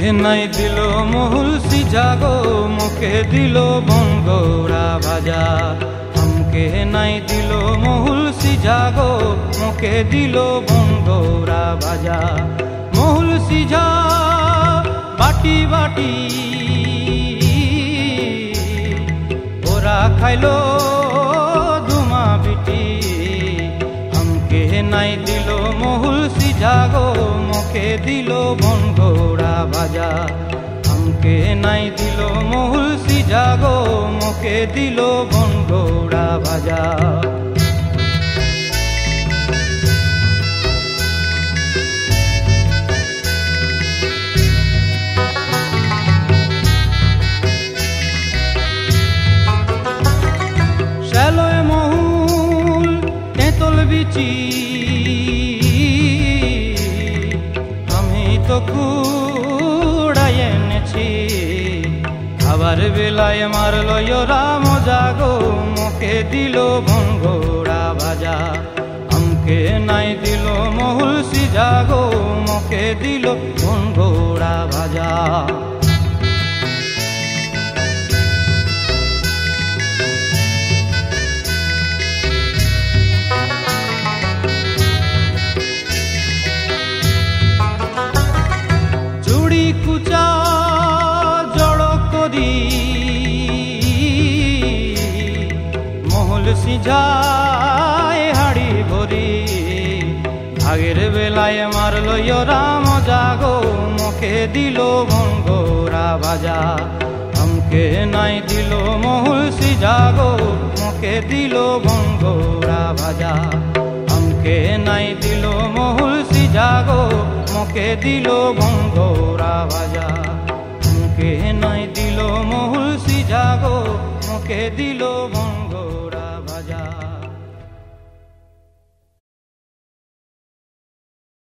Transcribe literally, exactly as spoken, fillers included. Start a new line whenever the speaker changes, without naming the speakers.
নাই দিল মহুল সিজাগো মুখে দিল বঙ্গোরা ভাজা আমকে নাই দিল মহুল সিজাগো মুখে দিল বঙ্গোরা ভাজা মহুল সিজা বাটি বাটি ওরা খাইলো ধুমা বিটি আমকে নাই দিল মহুল সিজাগো মুখে দিল বঙ্গোরা ভাজা আমকে নাই দিল মহুল সিজাগো মুখে দিল বঙ্গোরা ভাজা শ্যালয় মহুল তেঁতল বিচি আমি তো কুড়াই এনেছি খাবার বেলায় মারলো রাম জাগো মুখে দিল বঙ্গোরা ভাজা আমকে নাই দিল মহুল সিজাগো মুখে দিল বঙ্গোরা ভাজা কুচা জড় করি মহুল সিঝায় হাড়ি ভরি ভাগের বেলায় মারলো রাম জাগো মুখে দিল বঙ্গোরা ভাজা আমকে নাই দিল মহুল সিজাগো মুখে দিল বঙ্গোরা ভাজা আমকে নাই দিল মহুল সিজাগো মুখে দিল বঙ্গোরা ভাজা আমকে নাই দিল মহুল সিজাগো মুখে দিল বঙ্গ